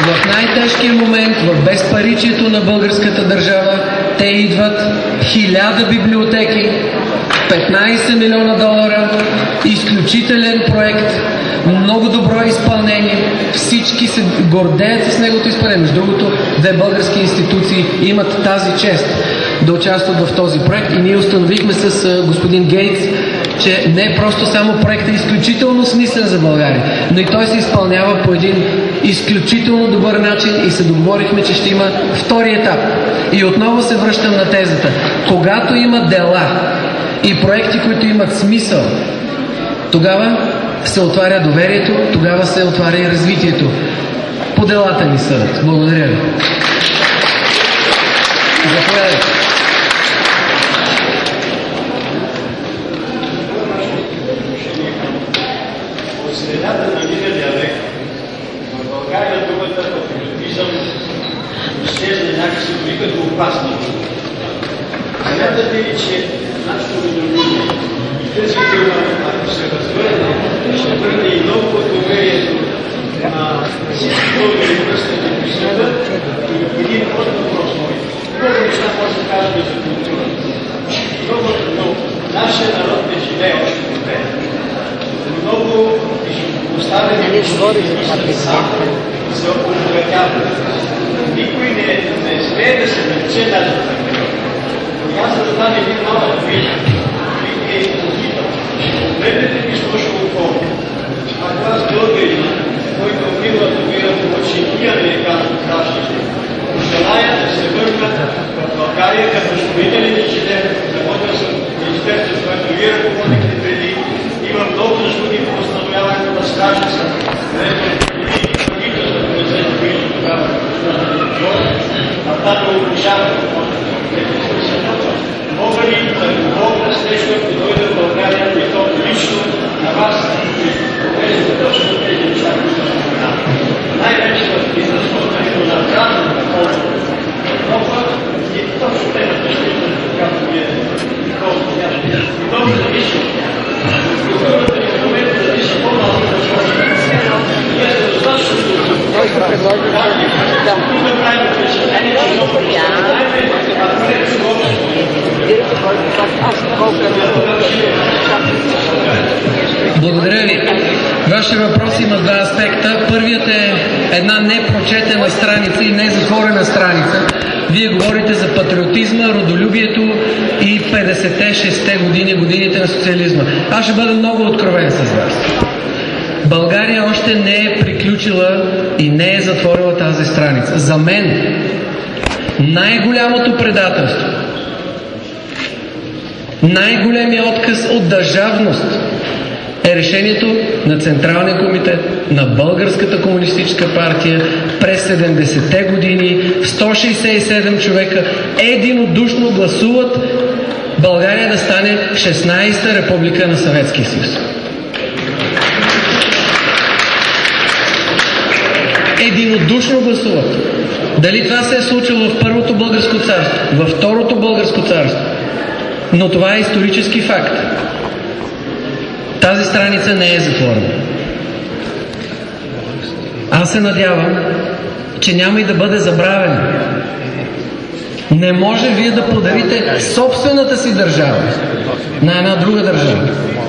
В най-тежкия момент, в безпаричието на българската държава, те идват 1000 библиотеки, 15 милиона долара, изключителен проект, много добро изпълнение. Всички се гордеят с неговото изпълнение. Между другото, две български институции имат тази чест да участват в този проект и ние установихме с господин Гейтс, че не е просто само проектът е изключително смислен за България, но и той се изпълнява по един изключително добър начин и се договорихме, че ще има втори етап. И отново се връщам на тезата. Когато има дела и проекти, които имат смисъл, тогава се отваря доверието, тогава се отваря и развитието. По делата ни съдът. Благодаря ви. Заповядайте. От средата на миналия век в България думата патриотизъм изчезна някакси дори като опасна дума. Смятате ли, че нашето родолюбие и тази дума, ако се възвърне, ще върне и много от доверието на всички българи връзката по света? И един от въпрос мой. Много неща може да кажем за културата. Но нашия народ не живее още по теб. Много поставени за обогатяване. Никой не смее да се нарече даже такива. И аз да стане един малък вид, е попитал. Погледнете ми слушал около. Ако аз българин, който отива да мира повече и американски граждани, желая да се върна в България като строителен инженер, работил съм в министерството, което вие ръководихте преди. Имам много заслуги по възстановяването на стражица, където правителството не се движи тогава, а това да обучава. Мога ли да помогна с нещо, ако дойда в България, и то лично на вас, тези точно тези неща, които споменавам. Най-вече в изразходването на гражданите хора в Европа и точно темата, която вие толкова ясно. И много зависи от тях. Културата ни в момента зависи по-малко от хората. Ние сте достатъчно тук да правим впечатление, че много Благодаря ви. Вашия въпрос има два аспекта. Първият е една непрочетена страница и незатворена страница. Вие говорите за патриотизма, родолюбието и 56-те години, годините на социализма. Аз ще бъда много откровен с вас. България още не е приключила и не е затворила тази страница. За мен най-голямото предателство, най-големият отказ от държавност е решението на Централния комитет на Българската комунистическа партия през 70-те години. 167 човека единодушно гласуват България да стане 16-та република на Съветския съюз. Единодушно гласуват. Дали това се е случило в Първото българско царство, във Второто българско царство? Но това е исторически факт. Тази страница не е затворена. Аз се надявам, че няма и да бъде забравена. Не може вие да подарите собствената си държава на една друга държава.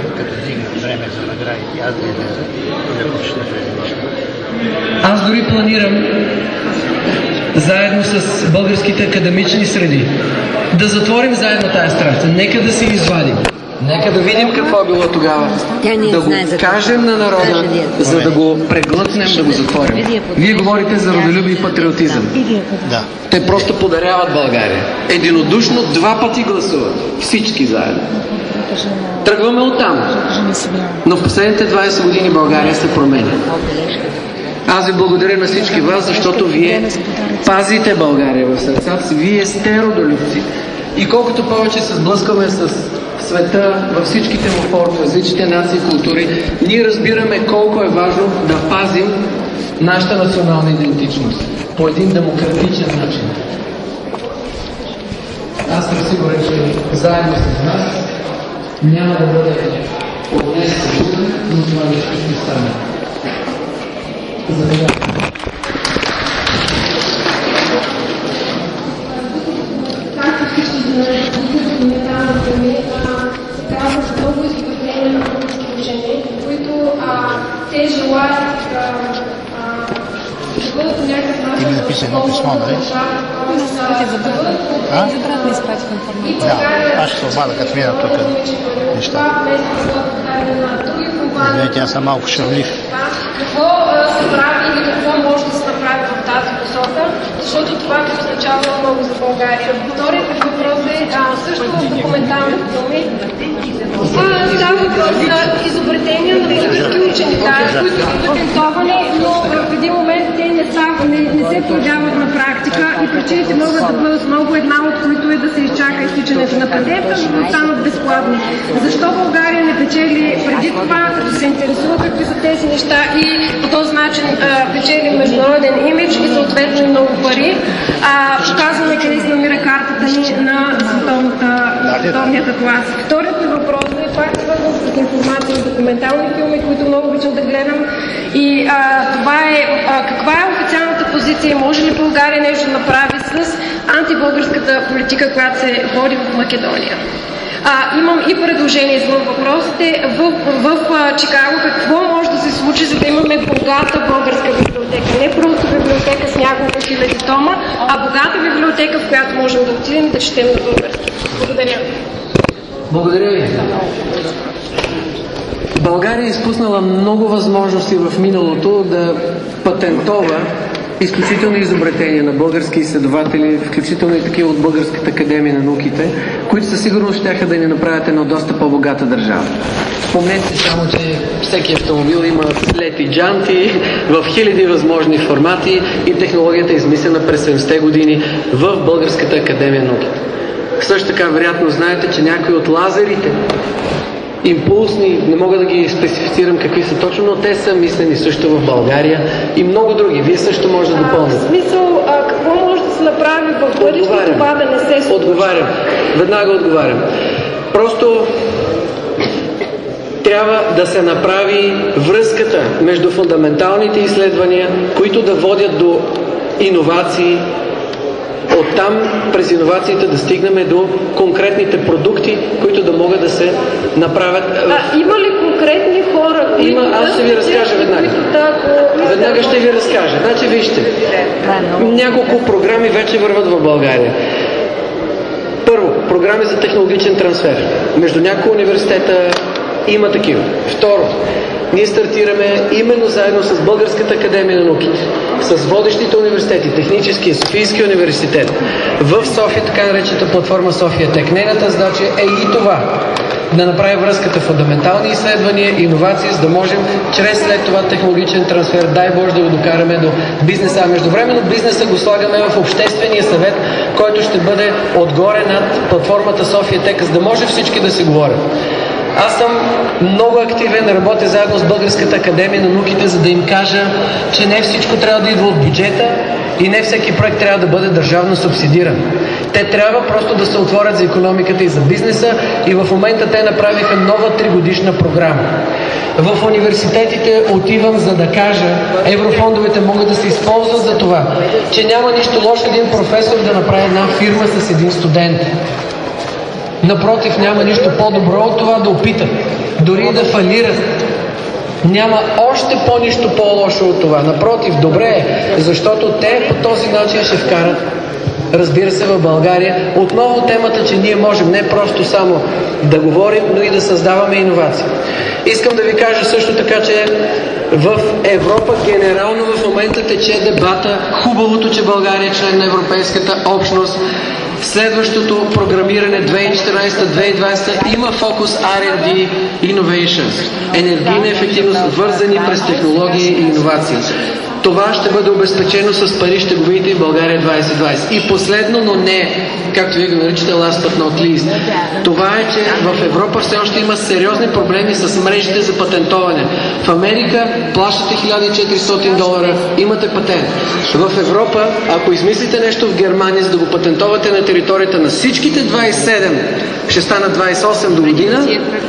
Аз дори планирам заедно с българските академични среди да затворим заедно тази страница. Нека да се извадим. Нека да видим какво е било тогава. Да го кажем на народа, за да го преглътнем, да го затворим. Вие говорите за родолюбие и патриотизъм. Да. Те просто подаряват България. Единодушно 2 пъти гласуват. Всички заедно. Тръгваме оттам. Но в последните 20 години България се променя. Аз ви благодаря на всички вас, защото вие пазите България в сърцата си. Вие сте родолюбци. И колкото повече се сблъскаме с света, във всичките му форми, различните нации и култури, ние разбираме колко е важно да пазим нашата национална идентичност по един демократичен начин. Аз съм сигурен, че заедно с нас няма да бъде от днес, но това нещо ще стане. Заповядайте. те желаят да бъдат по някакъв начин да напиша едно писмо, нали? Аз ще се обада, като мина тук неща. Извинете, аз съм малко шарлив. Какво се прави или какво може да се направи в тази посока, защото това би означава много за България. Вторият въпрос е също в документални филми. Става въпрос за изобретения на български учени, които са патентовани, но в един момент те не се появяват на практика и причините могат да бъдат много, една от които е да се изчака изтичането на патента, за да останат безплатни. Защо България не печели преди това, като се интересува какви са тези неща и по този начин печели международен имидж и съответно много пари, показваме къде се намира картата ни на световният клас. Вторият ми въпрос е пак свързан с информация от документални филми, които много обичам да гледам. И това е каква е официалната позиция и може ли България нещо да направи с антибългарската политика, която се води в Македония? Имам и предложение извън въпросите. В Чикаго какво може да се случи, за да имаме богата българска библиотека? Не просто библиотека с няколко хиляди тома, а богата библиотека, в която можем да отидем и да четем на български. Благодаря. Благодаря ви. България е изпуснала много възможности в миналото да патентова изключителни изобретения на български изследователи, включително и такива от Българската академия на науките, които със сигурност щяха да ни направят една доста по-богата държава. Спомнете само, че всеки автомобил има слепи джанти в хиляди възможни формати и технологията е измислена през 70-те години в Българската академия на науките. Също така, вероятно знаете, че някои от лазерите, импулсни, не мога да ги специфицирам какви са точно, но те са мислени също в България и много други. Вие също може да допълните. В смисъл, какво може да се направи в бъдеще, това да не се случи? Отговарям. Веднага отговарям. Просто трябва да се направи връзката между фундаменталните изследвания, които да водят до иновации, оттам през иновациите да стигнем до конкретните продукти, които да могат да се направят. Има ли конкретни хора? Има, аз ще ви разкажа веднага. Веднага ще ви разкажа. Значи вижте, няколко програми вече върват в България. Първо, програми за технологичен трансфер. Между няколко университета има такива. Второ, ние стартираме именно заедно с Българската академия на науките, с водещите университети, Техническия, Софийския университет, в София, така наречената платформа София Тек. Нейната задача е и това, да направи връзката фундаментални изследвания, иновации, за да можем чрез след това технологичен трансфер, дай Боже да го докараме до бизнеса. А междувременно бизнеса го слагаме в Обществения съвет, който ще бъде отгоре над платформата София Тек, за да може всички да се говорят. Аз съм много активен, работя заедно с Българската академия на науките, за да им кажа, че не всичко трябва да идва от бюджета и не всеки проект трябва да бъде държавно субсидиран. Те трябва просто да се отворят за икономиката и за бизнеса и в момента те направиха нова 3-годишна програма. В университетите отивам, за да кажа, еврофондовете могат да се използват за това, че няма нищо лошо един професор да направи една фирма с един студент. Напротив, няма нищо по-добро от това да опитат, дори да фалират. Няма още по-нищо по-лошо от това. Напротив, добре е, защото те по този начин ще вкарат, разбира се, в България отново темата, че ние можем не просто само да говорим, но и да създаваме иновации. Искам да ви кажа също така, че в Европа генерално в момента тече дебата, хубавото, че България е член на Европейската общност. Следващото програмиране 2014-2020 има фокус R&D Innovations, енергийна ефективност, вързани през технологии и иновации. Това ще бъде обезпечено с пари, ще го видите и в България 2020. И последно, но не, както вие го наричате, last but not least. Това е, че в Европа все още има сериозни проблеми с мрежите за патентоване. В Америка плащате $1400, имате патент. В Европа, ако измислите нещо в Германия, за да го патентовате на територията на всичките 27, ще станат 28 до година,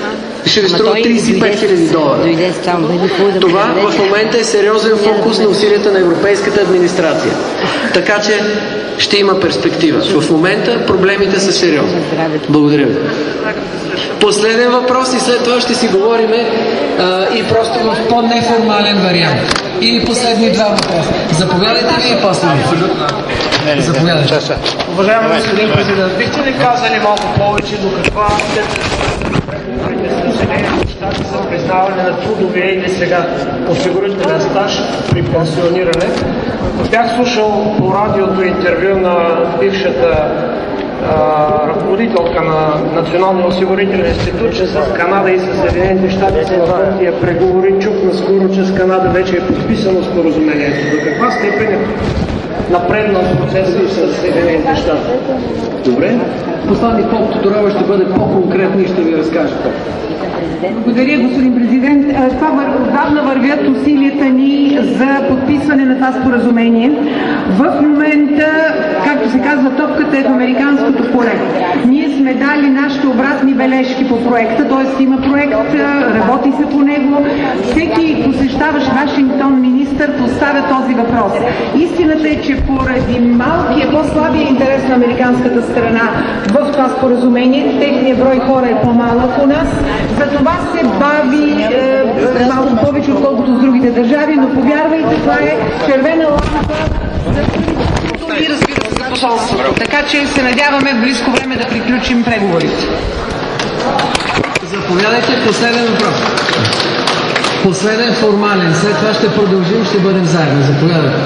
ще ви струва $35,000. Това в момента е сериозен фокус на усилията на европейската администрация. Така че ще има перспектива. В момента проблемите са сериозни. Благодаря ви. Последен въпрос и след това ще си говорим и просто в по-неформален вариант. Или последни два въпроса. Заповядайте ли и после? Заповядайте. Уважаеми господин президент, бихте ли казали малко повече до каква степен с Съединените щати за признаване на трудовия или сега осигурителен стаж при пенсиониране? Бях слушал по радиото интервю на бившата ръководителка на Националния осигурителен институт, че с Канада и с Съединените щати са в тия преговори. Чух наскоро, че с Канада вече е подписано споразумението. До каква степен е напреднал процеса и с Съединените щати? Добре. Посланник Поп Тодорова ще бъде по-конкретно и ще ви разкаже. Благодаря, господин президент. Това отдавна вървят усилията ни за подписване на това споразумение. В момента, както се казва, топката е в американското поле. Ние сме дали нашите обратни бележки по проекта, т.е. има проект, работи се по него. Всеки посещаващ Вашингтон министър поставя този въпрос. Истината е, че поради малкия, по-слабия интерес на американската страна в това споразумение, техният брой хора е по-малък у нас, затова се бави малко повече, отколкото с другите държави, но повярвайте, това е червена лампа за и разбира се за посолството. Така че се надяваме в близко време да приключим преговорите. Заповядайте, последен въпрос. Последен формален. След това ще продължим, ще бъдем заедно. Заповядайте.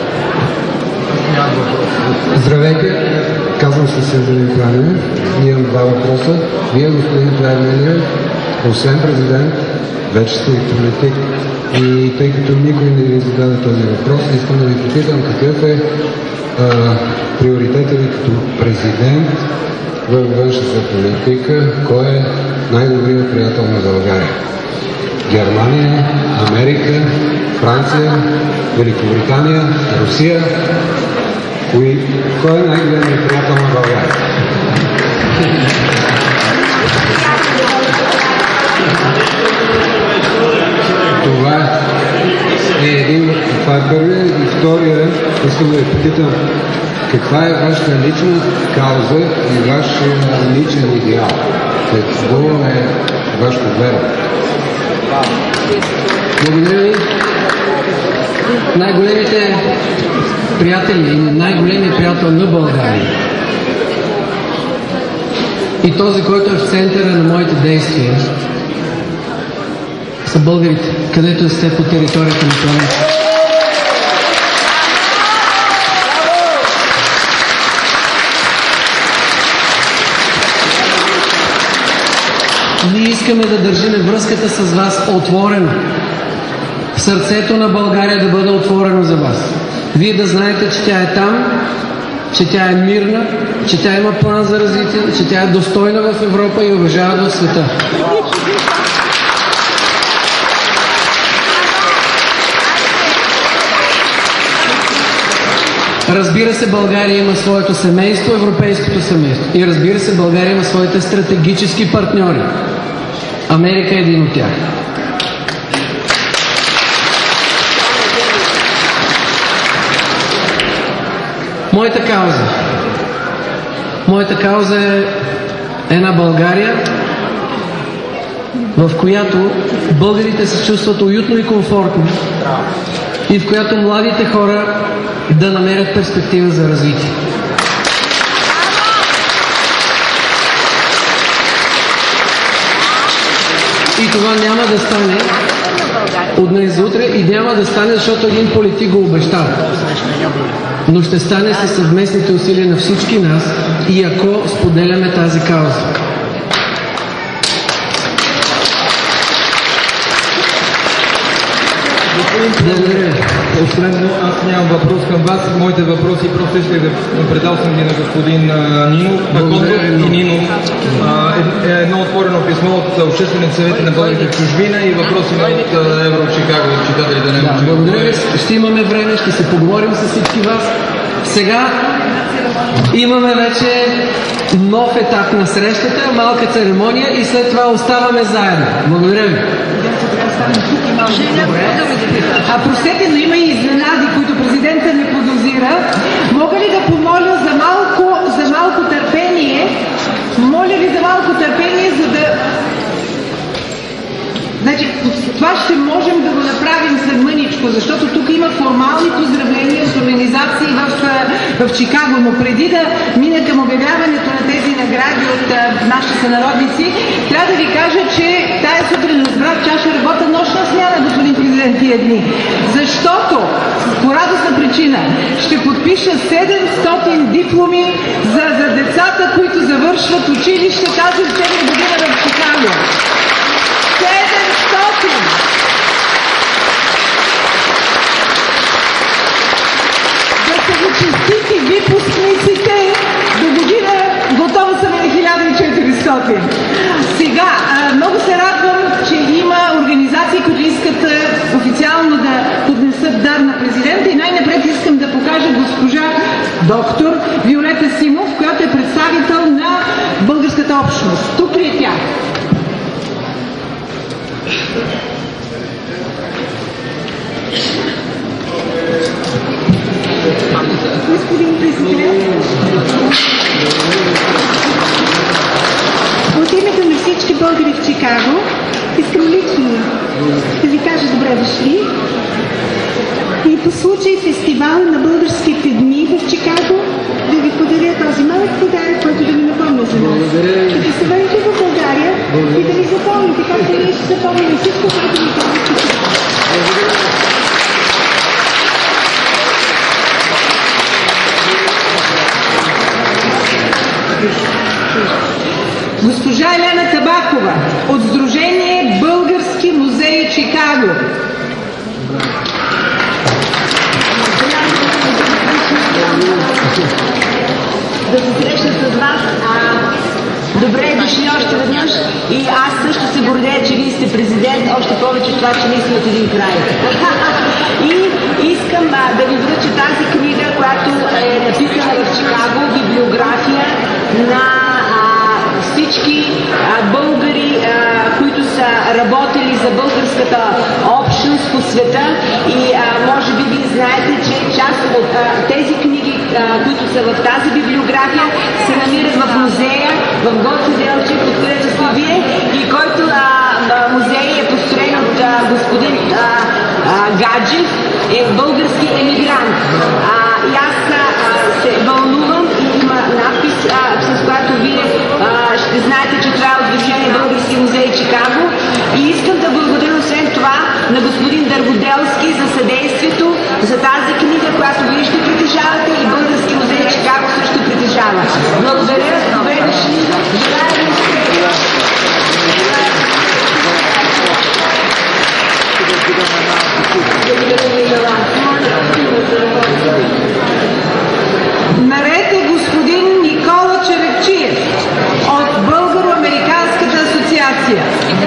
Здравейте, казвам се Севделин Плевнелиев. Имам два въпроса. Вие, господин Плевнелиев, освен президент, вече сте и политик. И тъй като никой не ви зададе този въпрос, искам да ви попитам какъв е приоритетът ви като президент във външната политика, кой е най-добрият приятел на България? Германия, Америка, Франция, Великобритания, Русия? Кой е най-големият приятел на България? Това е първият. И втория, искам да ви попитам, каква е вашата лична кауза и вашия личен идеал? Какво е вашето веро? Благодаря ви. Най-големите приятели и най-големият приятел на България и този, който е в центъра на моите действия, са българите, където сте по територията на планета. Ние искаме да държим връзката с вас отворена. Сърцето на България да бъде отворено за вас. Вие да знаете, че тя е там, че тя е мирна, че тя има план за развитие, че тя е достойна в Европа и уважава в света. Разбира се, България има своето семейство, европейското семейство. И разбира се, България има своите стратегически партньори. Америка е един от тях. Моята кауза е една България, в която българите се чувстват уютно и комфортно и в която младите хора да намерят перспектива за развитие. И това няма да стане от днес за утре и няма да стане, защото един политик го обещава. Но ще стане със съвместните усилия на всички нас и ако споделяме тази кауза. Благодаря. Последно, аз нямам въпрос към вас. Моите въпроси просто исках да предал съм ги на господин Нинов. И Нинов. Едно отворено писмо от Обществените съвети на българите в чужбина и въпроси от Евро Чикаго, от читателите на Евро Чикаго. Благодаря ви. Ще имаме време, ще се поговорим с всички вас. Сега имаме вече нов етап на срещата, малка церемония и след това оставаме заедно. Благодаря ви. Простете, но има и изненади, които президента не подозира. Мога ли да помоля за малко търпение? Моля ви за малко търпение, за да... Значи, това ще можем да го направим след мъничко, защото тук има формални поздравления от организации в Чикаго, но преди да мина към обявяването на тези награди от нашите сънародници, трябва да ви кажа, че тая сутрин разбрах, че аз ще работя нощна смяна, господин президент, тия дни. Защото, по радостна причина, ще подпиша 700 дипломи за децата, които завършват училище тази учебна година в Чикаго. 700! Да са ви честити випускниците, до година готова са на 1400. Сега, много се радвам, че има организации, които искат официално да поднесат дар на президента и най-напред искам да покажа госпожа доктор Виолета Симов, която е представител на българската общност. Тук ли е тя? Господин президент, от името на всички българи в Чикаго искам лично да ви кажа добре дошли и по случай фестивала на българските дни в Чикаго да ви подаря този малък подарък, който да ви напомня за нас. Да се върнете в България и да ви запомните, както ние ще запомним всичко, което ви казвате. Госпожа Елена Табакова от Сдружение Български музеи Чикаго. Да се срещна с вас. Добре дошли още веднъж и аз също се гордея, че вие сте президент, още повече това, че ние сме от един край. И искам да ви връча тази книга, която е написана в Чикаго, библиография на всички българи, които са работили за българската общност по света и може би вие знаете, че част от тези книги, които са в тази библиография, се намират в музея в Гоце Делчев, откъдето сте вие и който музей е построен от господин Гаджев, е български емигрант. И аз се вълнувам и има надпис, с която вие ще знаете, че това е от Сдружение Български музей Чикаго. И искам да благодаря освен това на господин Дъргоделски за съдействието за тази книга, която вие ще притежавате и Български музей Чикаго също притежава. Благодаря, добре дошли. Желая ви успех. Наред е господин Никола Черепчиев от Българо-американската асоциация.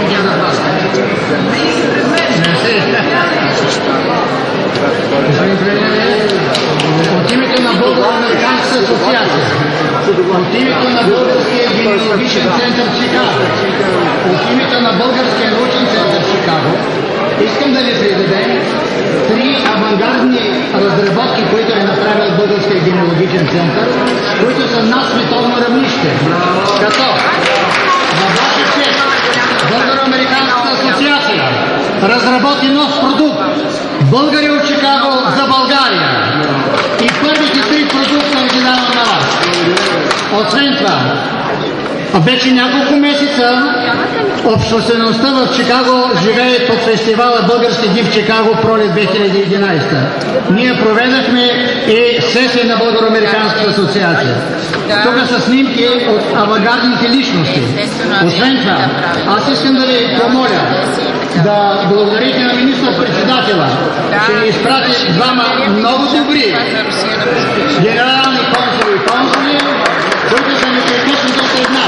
От името на Българо-американската асоциация, от името на Българския генеалогичен център Чикаго, от името на Българския научен център Чикаго, искам да ви предадем 3 авангардни разработки, които е направил Българския генеалогичен център, които са на световно равнище. Като на ваша чест Българо-американската асоциация разработи нов продукт Българи от Чикаго за България. И първите 3 продукта ги давам на вас. Освен това, вече няколко месеца обществеността в Чикаго живее под фестивала Български див Чикаго пролет 2011. Ние проведахме и сесия на Българо-американската асоциация. Тук са снимки от авангардните личности. Освен това, аз искам да ви помоля да благодарите на министър-председателя, че ни изпрати 2 много добри генерални консули и консули, които са непрекъснато сред нас.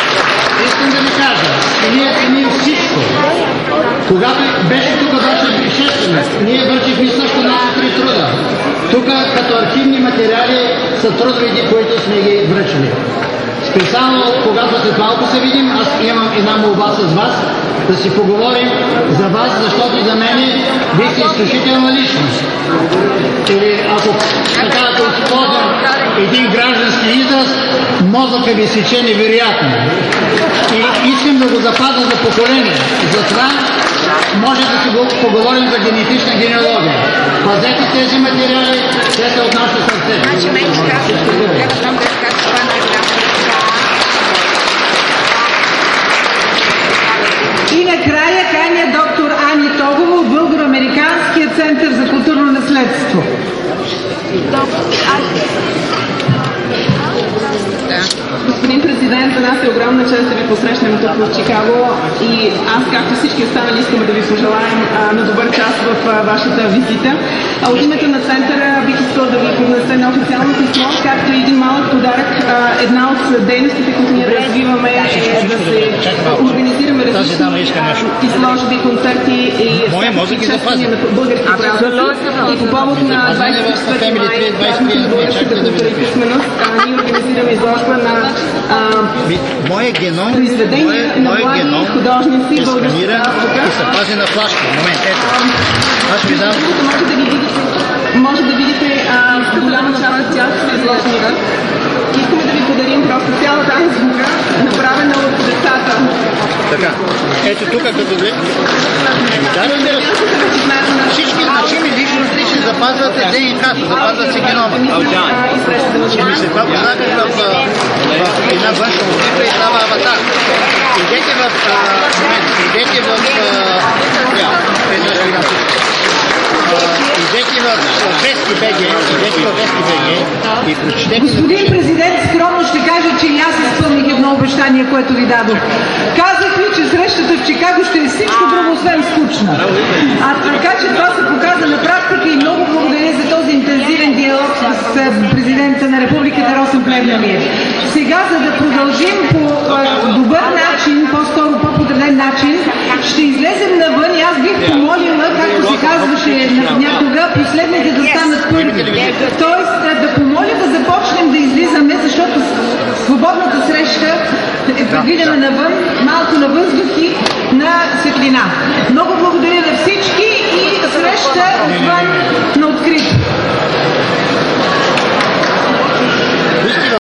Искам да ви кажа, че ние ценим всичко. Когато беше тук, беше присъстваме. Ние вършихме също нашите труда. Тук като архивни материали са трудовете, които сме ги връчили. Специално, когато след малко се видим, аз имам една молба с вас, да си поговорим за вас, защото за мен вие сте изключителна личност. Или ако така да използвам един граждански израз, мозъка ви сече невероятно. И искам да го запазя за поколение. Затова може да си поговорим за генетична генеалогия. Пазете тези материали, те са от нашето сърце. И накрая каня доктор Ани Тогова от Българо-американския център за културно наследство. Господин президент, за нас е огромна чест да ви посрещнем тук в Чикаго и аз, както всички останали, искаме да ви пожелаем на добър час в вашата визита. От името на центъра бих искала да ви поднеса едно официално писмо, както и един малък подарък. Една от дейностите, които ние развиваме, е да се организираме различни изложби, концерти и чествания на български празници. И по повод на 24 май, празник на българската култура и писменост, ние организираме изложба на произведения на млади художници, български автора. И се пази на флашка. Момент, ето. Аз ви дам. Може да видите голяма част от тях са изложени. Искаме да ви подарим просто цялата азбука, направена от децата. Така, ето тук като ви... Всички значими личности ще запазват ДНК, запазват си генома. Ще ми се това познава в една външна обзива и става аватар. Идете в... Идете в... Идете в Вести.бг и прочетете... Господин президент, скромно ще кажа, че и аз изпълних едно обещание, което ви дадох. Казах ви, че срещата в Чикаго ще е всичко друго, освен скучна. Така че това се показа на практика и много благодаря за този интензивен диалог с президента на Републиката Росен Плевнелиев. Сега, за да продължим по добър начин, по-скоро по-подреден начин, ще излезем навън и аз бих помолила, както се казваше някога, последните да станат първи. Тоест да помоля да започнем да излизаме, защото свободната среща е предвидена навън, малко на въздух и